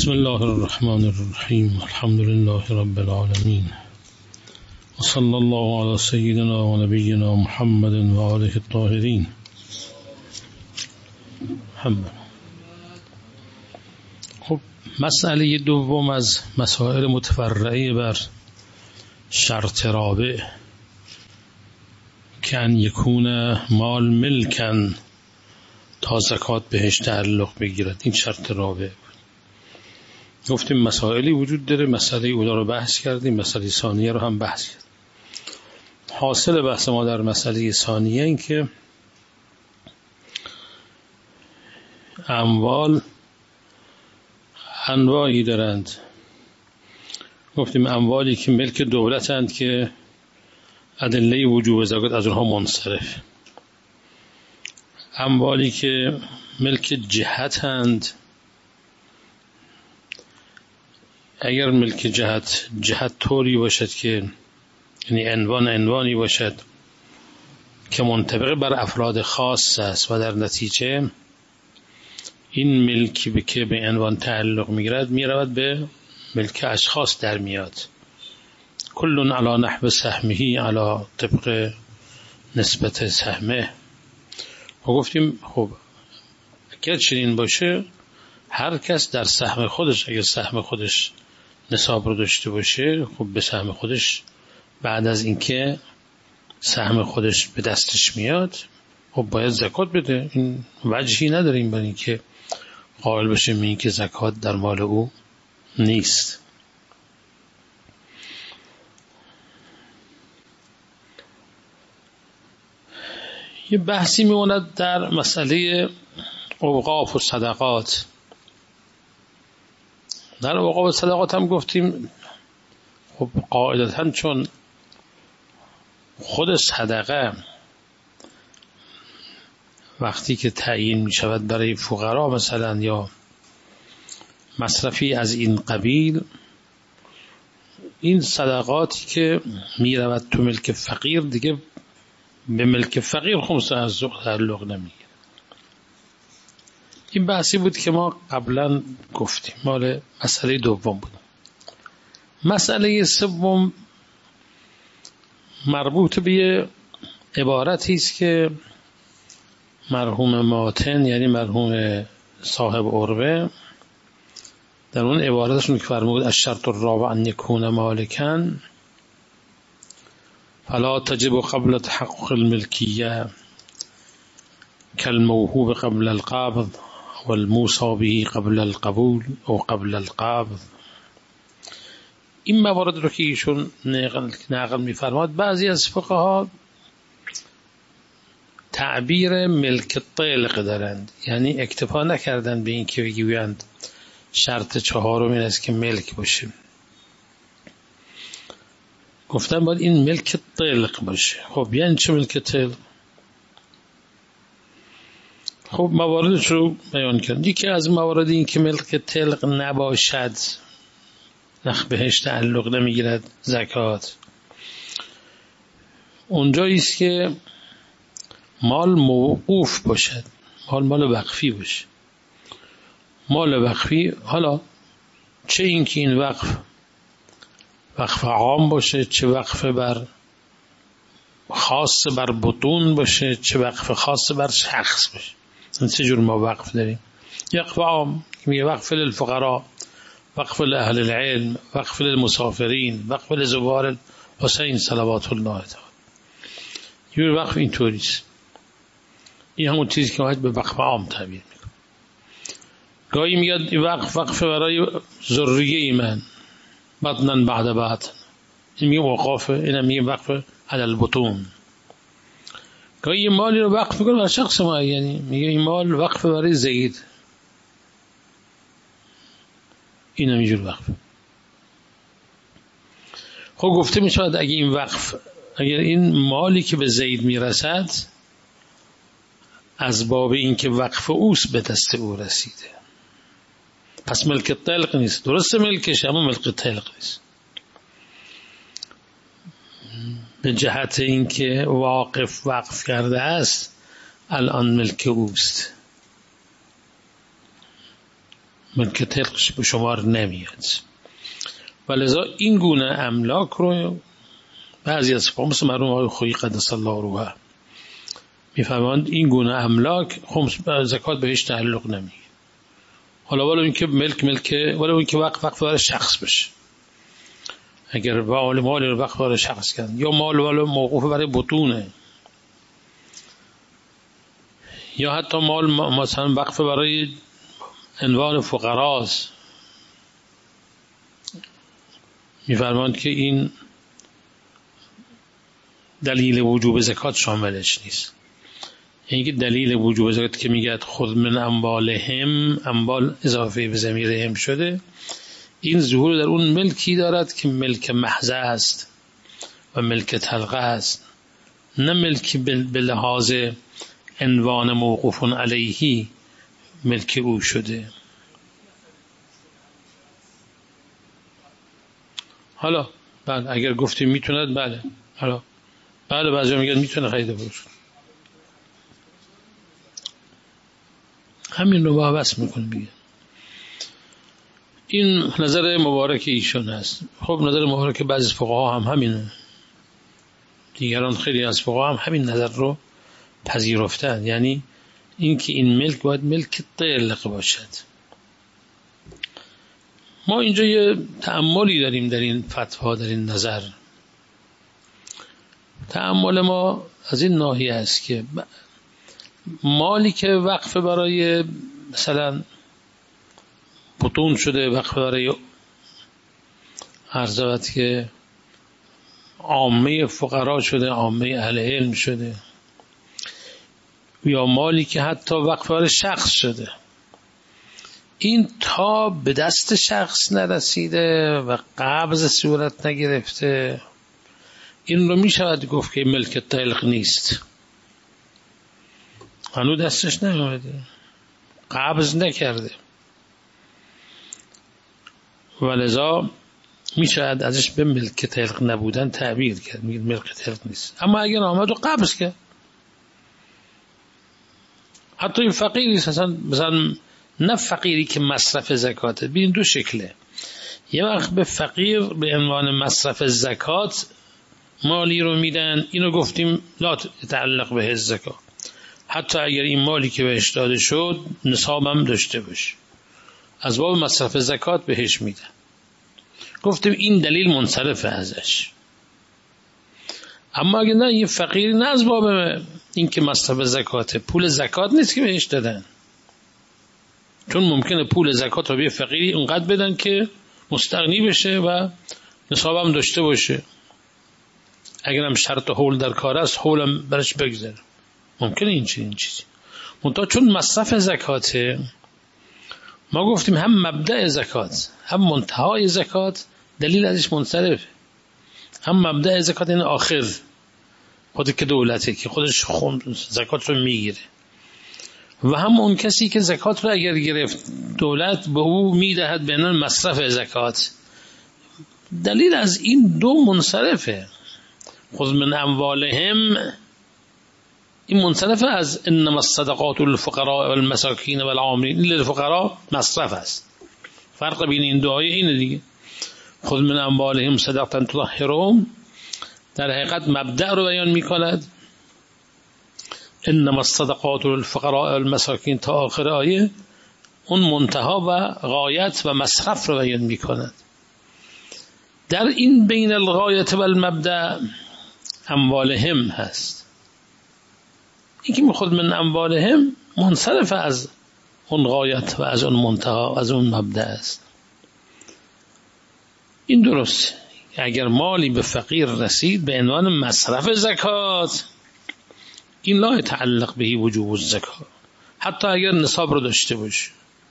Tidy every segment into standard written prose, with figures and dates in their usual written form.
بسم الله الرحمن الرحیم. الحمد لله رب العالمین و صلی الله علی سیدنا و نبینا محمد و آله الطاهرین. خب مسئله دوم از مسائل متفرعه بر شرط رابع که ان یکون مال ملکن تا زکات بهش تعلق بگیرد، این شرط رابع. گفتیم مسائلی وجود داره، مسئله اولا رو بحث کردیم، مسئله ثانیه رو هم بحث کردیم. حاصل بحث ما در مسئله ثانیه این که اموال انواعی دارند. گفتیم اموالی که ملک دولتند که ادله وجوب زکات از اونها منصرف، اموالی که ملک جهتند، اگر ملک جهت طوری باشد که یعنی عنوانی باشد که منطبق بر افراد خاص است و در نتیجه این ملکی که به عنوان تعلق میگیرد میرود به ملک اشخاص در میاد. کلون علی نحو سهمه، علی طبق نسبت سهمه. و گفتیم خب اگر چنین باشه هر کس در سهم خودش، اگر سهم خودش نصاب رو داشته باشه، خب به سهم خودش بعد از اینکه سهم خودش به دستش میاد خب باید زکات بده. این وجهی نداریم برای اینکه قائل بشه میگه که زکات در مال او نیست. یه بحثی میموند در مسئله اوقاف و صدقات. در اوقاف و صدقات هم گفتیم خب قاعدتاً چون خود صدقه وقتی که تعیین می شود برای فقرا مثلا یا مصرفی از این قبیل، این صدقاتی که می رود تو ملک فقیر دیگه به ملک فقیر خمس از تعلق نمیگیره. این بحثی بود که ما قبلا گفتیم، مال مسئله دوم بود. مسئله سوم مربوط به عبارتی است که مرحوم ماتن یعنی مرحوم صاحب عروه در اون عبارتشون که فرمود الشرط الرابع ان یکون مالکن فلا تجب قبل تحقق الملکیه کالموهوب قبل القبض والموصى به قبل القبول او قبل القبض. این موارد رو که ایشون نقل می‌فرماد بعضی از فقها تعبیر ملک طلق دارند، یعنی اکتفا نکردن به این که بگویند شرط چهارم این است که ملک باشه، گفتن باید این ملک طلق باشه. خب یعنی چه ملک طلق؟ خب مواردش رو بیان کردن. یکی از موارد این که ملک طلق نباشد بهش تعلق نمیگیرد زکات، اونجایی است که مال موقوف باشد، مال وقفی باشه. مال وقفی، حالا چه این که این وقف عام باشه، چه وقف بر خاص بر بطون باشه، چه وقف خاص بر شخص باشه. چه جور ما وقف داریم؟ وقف عام میگه وقف للفقراء، وقف لأهل العلم، وقف للمسافرین، وقف لزوار حسین صلوات الله تعالی. یه وقف اینطوری است. این همون چیزی که باید به وقف عام تعبیر میکنه. گاهی میاد وقف برای ذریه من بطنا بعد بطن، این میگه وقافه، این میگه وقف علی البطون. گاهی مالی رو وقف میکنه برای شخص معینی، میگه این مال وقف برای زید، این هم اینجور وقف. خب گفته می شود اگر این مالی که به زید میرسد از باب این که وقف اوست به دست او رسیده، پس ملک طلق نیست. درسته ملکش، اما ملک طلق نیست به جهت این که واقف وقف کرده است الان ملک اوست. ملک طلقش به شمار نمیاد. ولذا این گونه املاک رو بعضی از فقها مثل مرحوم آقای خویی قدس الله روحه میفهمند این گونه املاک خمس زکات بهش تعلق نمیگیره. حالا ولی اینکه ولی اینکه وقف برای شخص بشه، اگر مال رو وقف برای شخص کردن یا مال ولی موقوف برای بطونه یا حتی مال مثلا وقف برای عنوان فقراست، میفرمایند که این دلیل وجوب زکات شاملش نیست. یعنی که دلیل وجوب زکات که میگه خود من اموالهم، اموال اضافه به ضمیر هم شده، این ظهور در اون ملکی دارد که ملک محض است و ملک طلقه است، نه ملکی به لحاظ عنوان موقوف علیه ملک او شده. حالا بله اگر گفتیم میتوند، بله حالا بله بعضی میگن میتونه خریده باشه، همین رو بحث میکنه بگه. این نظر مبارک ایشون هست. خب نظر مبارک بعضی فقها هم همینه، دیگران خیلی از فقها هم همین نظر رو پذیرفتن، یعنی این که این ملک باید ملک طلق باشد. ما اینجا یه تأملی داریم در این فتوا، در این نظر. تأمل ما از این ناحیه است که مالی که وقف برای مثلا بطون شده، وقف برای عرضات که عامه فقرا شده، عامه اهل علم شده، یا مالی که حتی وقف برای شخص شده، این تا به دست شخص نرسیده و قبض صورت نگرفته، این رو می شود گفت که ملک طلق نیست. هنوز دستش نیامده، قبض نکرده، ولذا می شود ازش به ملک طلق نبودن تعبیر کرد، میگه ملک طلق نیست. اما اگر آمد و قبض کرد، حتی این فقیری مثلا نه فقیری که مصرف زکاته، ببین دو شکله. یه وقت به فقیر به عنوان مصرف زکات مالی رو میدن، اینو گفتیم لا تعلق به زکات، حتی اگر این مالی که بهش داده شد نصاب هم داشته باشه، از باب مصرف زکات بهش میدن، گفتیم این دلیل منصرفه ازش. اما اگر نه، یه فقیری نه از باب این که مصرف زکاته، پول زکات نیست که بهش دادن، چون ممکنه پول زکات رو به فقیری اونقدر بدن که مستغنی بشه و نصاب هم داشته باشه، اگر هم شرط حول در کار است حولم برش بگذره، ممکنه این چیزی. منتها چون مصرف زکاته، ما گفتیم هم مبدأ زکات هم منتهای زکات دلیل ازش منصرفه. هم مبدأ زکات این آخر خودی که دولته که خودش زکات رو میگیره، و هم اون کسی که زکات رو اگر گرفت دولت به او میدهد به عنوان مصرف زکات، دلیل از این دو منصرفه. خذ من اموالهم، این منصرفه از انما الصدقات للفقراء والمساکین والعاملین للفقراء، مصرف است. فرق بین این دو آیه اینه دیگه. خذ من اموالهم صدقة تطهرهم در حقیقت مبدأ رو بیان میکند، انما الصدقات للفقراء والمساکین تا آخر آیه اون منتها و غایت و مصرف رو بیان میکند. در این بین الغایت و المبدأ اموالهم هست. این که میخواد من اموالهم منصرف از اون غایت و از اون منتها، از اون مبدأ است. این درست. اگر مالی به فقیر رسید به عنوان مصرف زکات، این لا يتعلق به وجوب الزکات، حتی اگر نصاب رو داشته باشه،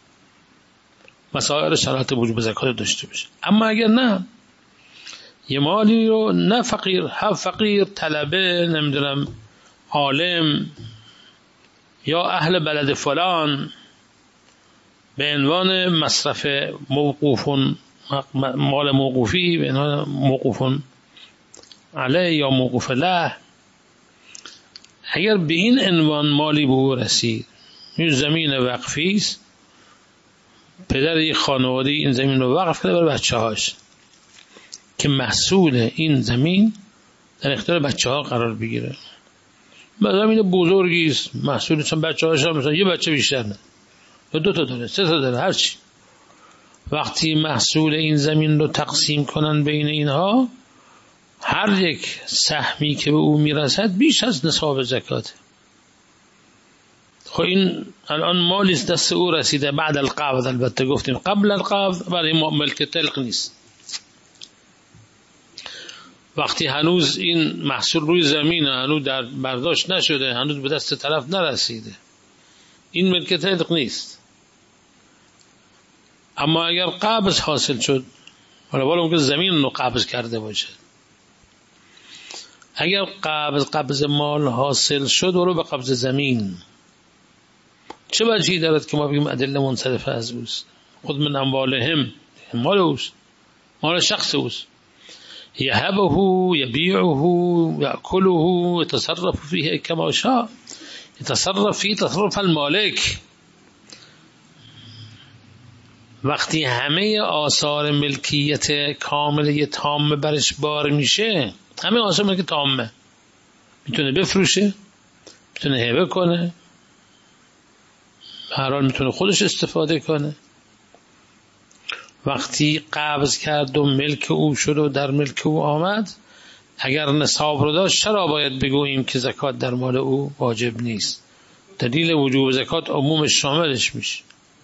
مسائل شرایط وجوب زکات داشته باشه. اما اگر نه، یه مالی رو نه فقیر، هم فقیر، طلبه، نمیدونم عالم یا اهل بلد فلان، به عنوان مصرف موقوف، مال موقوفی به عنوان موقوف علیه یا موقوف له، اگر به این عنوان مالی به او رسید، این زمین وقفی است، پدر یک خانواده این زمین رو وقف کرده برای بچه هاش که محصول این زمین در اختیار بچه ها قرار بگیره. زمین بزرگی است، محصولش هم بچه هاش هم مثلا یه بچه بیشتر نه، یا 2 تا داره، 3 تا داره، هرچی. وقتی محصول این زمین رو تقسیم کنن بین اینها، هر یک سهمی که به او میرسد بیش از نصاب زکات. خب این الان مالی است دست او رسیده بعد القبض، البته گفتیم قبل القبض برای ملک تلق نیست. وقتی هنوز این محصول روی زمین هنوز در برداشت نشده، هنوز به دست طرف نرسیده، این ملک تلق نیست. اما اگر قبض حاصل شد، حالا ممکن زمین رو قبض کرده باشه، اگر قبض مال حاصل شد ولو به قبض زمین، چه وجهی دارد که ما بگیم ادله منصرفه از اوست؟ خود من اموالهم، مال اوست، مال شخص اوست، یهبه یبیعه یأکله یتصرف فیه کما شاء، یتصرف فیه تصرف المالک. وقتی همه آثار ملکیت کامله تامه برش بار میشه، همه آثار ملکیت تامه، میتونه بفروشه، میتونه هبه کنه، هر حال میتونه خودش استفاده کنه. وقتی قبض کرد و ملک او شد و در ملک او آمد، اگر نصاب رو داشت چرا باید بگوییم که زکات در مال او واجب نیست؟ دلیل وجوب زکات عموم شاملش میشه.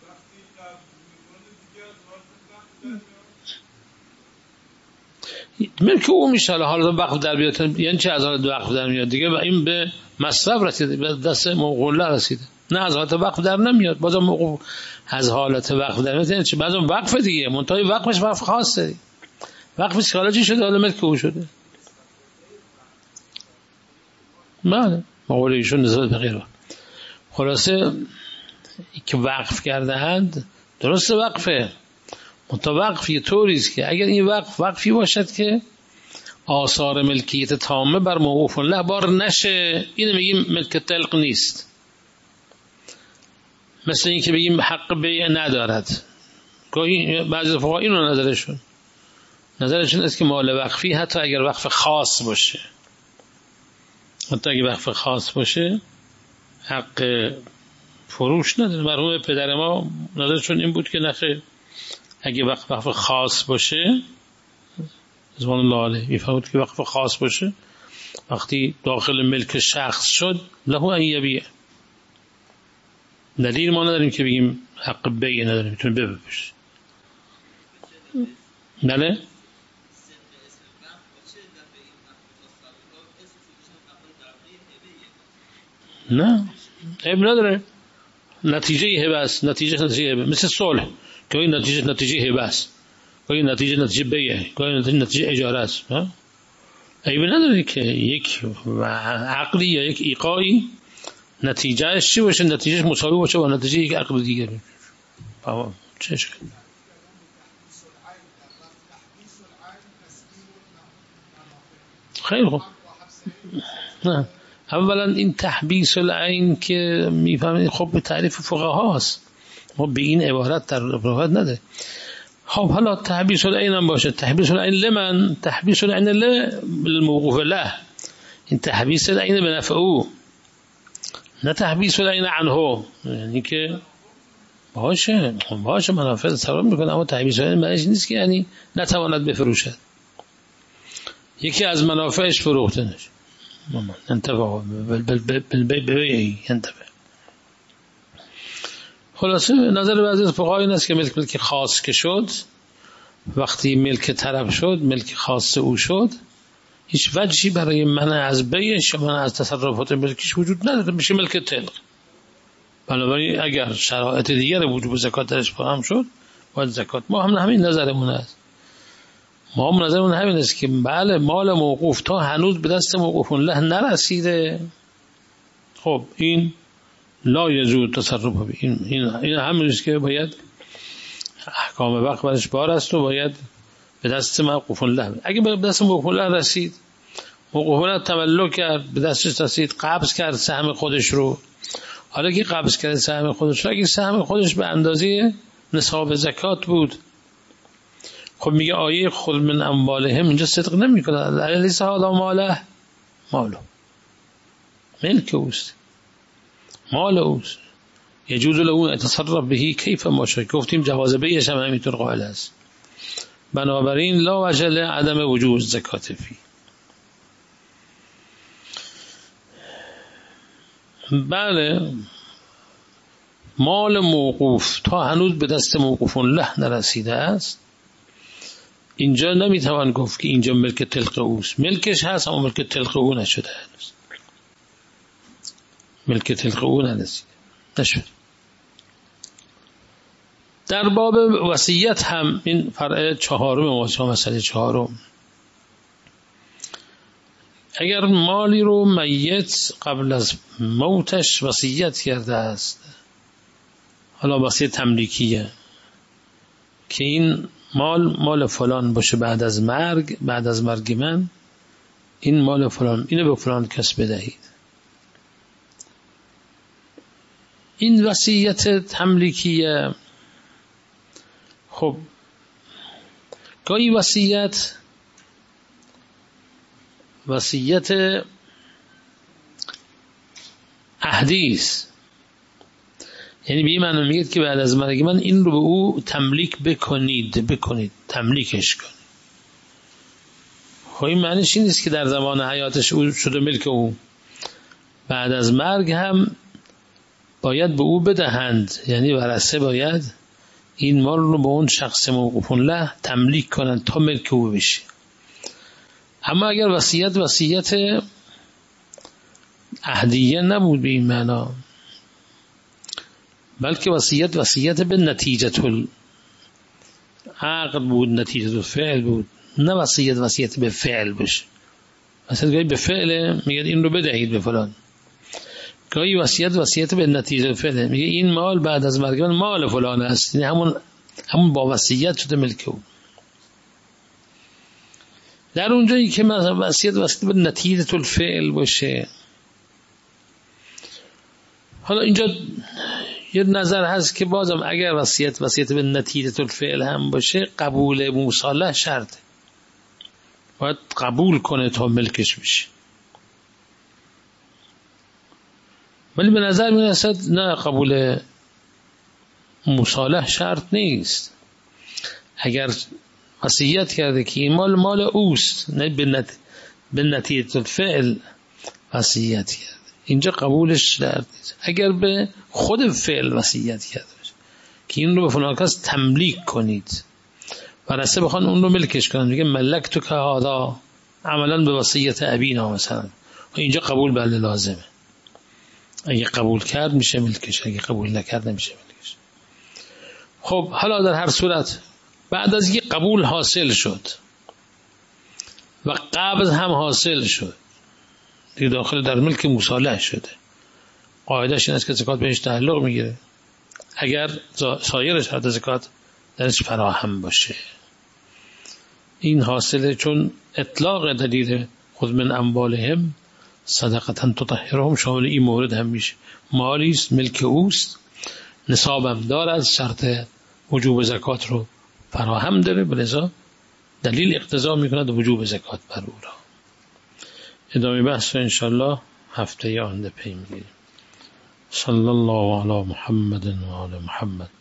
ملک او میشه، حالا وقف در بیاد، یعنی چه از حالت وقف در میاد دیگه؟ و این به مصرف رسیده، به دست موقوله رسیده، نه از حالت وقف در نمیاد. بازم موقوف از حالت وقف در میاد، یعنی چه؟ بازم وقف دیگه، منتهای وقفش وقف خاصه، وقفش حالا چی شده؟ حالا ملک او شده. بله، موقوله ایشون نسبت به غیره. خلاصه که وقف کرده اند درست وقفه، متوقف یه طوری است که اگر این وقفی باشد که آثار ملکیت تامه بر موقوف له بار نشه، اینو میگیم ملک تلق نیست. مثل این که بگیم حق بیع ندارد. گاهی بعضی فقها اینو نظرشون است که مال وقفی حتی اگر وقف خاص باشه، حق فروش نداره. مرحوم پدر ما نظرشون این بود که نخیر، اگه وقف خاص باشه، رضوان الله علیه میفهمد که وقف خاص باشه، وقتی داخل ملک شخص شد له ان یبیع. دلیل ما نداریم که بگیم حق بیع نداریم، میتونه ببشه. بله؟ نه عیب نداره، نتیجه هبه است، نتیجه هبه، مثل صلح که این نتیجه هبه است، گاهی نتیجه بیعه، گاهی نتیجه اجاره است. عیب نداره که یک عقلی یا یک ایقاعی نتیجهش چی باشه، نتیجهش مساوی باشه با نتیجه یک عقل دیگه. چه اشکال؟ خیلی خوب. نه اولا این تحبیس العین که میفهمید خب به تعریف فقها هست، ما به این عبارت در روایت نده. خب حالا تحبیس العین هم باشه، تحبیس العین لمن؟ تحبیس العین للموقوف له، این تحبیس العین به نفع او، نه تحبیس العین عنه. یعنی که باشه منافع تصور میکنه، اما تحبیس العین معنیش نیست که یعنی نتواند بفروشد. یکی از منافعش فروخته نشه، انتفع بالبیع انتفع. خلاصه نظر بعضی از فقها این است که ملک خاص که شد، وقتی ملک طرف شد، ملک خاص او شد، هیچ وجهی برای منع از بیعش یا منع از تصرفات ملکش وجود نداره، میشه ملک تلق. بنابراین اگر شرایط دیگر وجوب زکات درش فراهم شد، باید زکات. ما هم همین نظرمون است. ما هم نظرمون همین است که بله مال موقوف تا هنوز به دست موقوف له نرسیده، خب این لا یجوز تصرف به این همین است که باید احکام وقت برش بار است و باید به دست موقوف له. اگه به دست موقوف له رسید، موقوف له تملک کرد، به دستش رسید، قبض کرد سهم خودش رو. حالا که قبض کرد سهم خودش رو، اگه سهم خودش به اندازه نصاب زکات بود. خب میگه آیه خذ من اموالهم اینجا صدق نمی کنه. الیس هذا ماله، ملک اوست، مال اوست، یجوز له ان يتصرف به کیف ما شاء. گفتیم جواز بیعش هم همینطور قائل است. بنابراین لا وجه لعدم وجوب زکات فی. بله، مال موقوف تا هنوز به دست موقوفون له نرسیده است، اینجا نمیتوان گفت که اینجا ملک تلق اوست. ملکش هست اما ملک تلق او نشده هنوز، ملک تلق او نشد. در باب وصیت هم این فرع چهارم مسئله چهارم، اگر مالی رو میت قبل از موتش وصیت کرده است، حالا وصیت تملیکیه که این مال فلان باشه، بعد از مرگ من این مال فلان، اینو به فلان کس بدهید. این وصیت تملیکیه. خب گاهی وصیت عهدی است، یعنی به این معنی میگه که بعد از مرگ من این رو به او تملیک بکنید، تملیکش کنید. خب این معنیش این نیست که در زمان حیاتش او شده ملک او، بعد از مرگ هم باید به او بدهند، یعنی ورثه باید این مال رو به اون شخص موقوف له تملیک کنند تا ملک او بشه. اما اگر وصیت عهدیه نبود به این معنا، بلکه وصیت به نتیجه العقد بود، نتیجه الفعل بود، نه وصیت به فعل بشه. مثلا گاهی به فعل میگه این رو بدهید به فلان، گاهی وصیت به نتیجه الفعل میگه این مال بعد از مرگ من مال فلان است، یعنی همون با وصیت شده ملک او. در اونجایی که مثلا وصیت به نتیجه الفعل باشه، حالا اینجا یه نظر هست که بازم اگر وصیت به نتیجه الفعل هم باشه، قبول مصالح شرطه، باید قبول کنه تا ملکش بشه. ولی به نظر می رسد نه، قبول مصالح شرط نیست. اگر وصیت کرده که این مال اوست، نه به نتیجه الفعل وصیت کرده، اینجا قبولش شرط نیست. اگر به خود فعل وصیت کرده باشه که این رو به فلان کس تملیک کنید، ورثه بخوان اون رو ملکش کنن، میگه ملکتو که هذا عملا به وصیت ابینا مثلا، اینجا قبول بله لازمه. اگه قبول کرد میشه ملکش، اگه قبول نکرد نمیشه ملکش. خب حالا در هر صورت بعد از اینکه قبول حاصل شد و قبض هم حاصل شد، دیگه داخل در ملک مصالح شده، قاعدهش این است که زکات بهش تعلق میگیره اگر سایر شرط زکات درش فراهم باشه. این حاصله، چون اطلاق دلیل خذ من اموالهم صدقه تطهرهم شامل این مورد هم میشه. مالی است ملک اوست، نصابم دارد، شرط وجوب زکات رو فراهم داره، بلذا دلیل اقتضا میکند وجوب زکات بر او را. ادامه بحث رو انشاءالله هفته آینده پی میگیریم. صلی الله علی محمد و آل محمد.